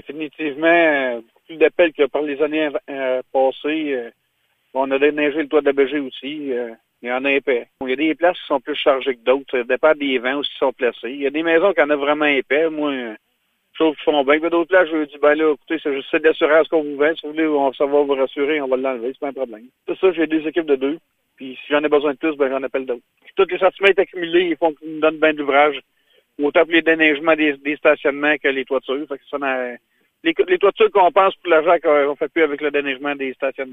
définitivement, beaucoup plus d'appels que par les années passées. On a déneigé le toit de la BG aussi. Il y en a épais. Il y a des places qui sont plus chargées que d'autres. Ça dépend des vents où ils sont placés. Il y a des maisons qui en ont vraiment épais. Moi, je trouve qu'ils font bien. Mais d'autres places, je dis, ben là, écoutez, c'est juste de l'assurance qu'on vous vend. Si vous voulez, ça va vous rassurer, on va l'enlever. C'est pas un problème. C'est ça, j'ai deux équipes de deux. Puis si j'en ai besoin de plus, ben j'en appelle d'autres. Puis tous les centimètres accumulés, ils font qu'ils nous donnent bien de l'ouvrage. Autant pour les déneigements des stationnements que les toitures. Fait que ça, les toitures qu'on pense pour l'argent qu'on fait plus avec le déneigement des stationnements.